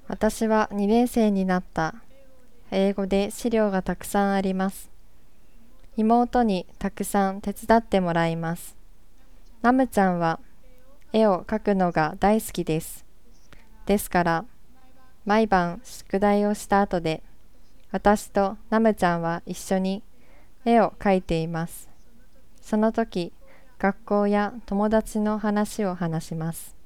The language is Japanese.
私は2年生になった。英語で資料がたくさんあります。妹にたくさん手伝ってもらいます。ナムちゃんは絵を描くのが大好きです。ですから、毎晩宿題をした後で、私とナムちゃんは一緒に絵を描いています。その時、学校や友達の話を話します。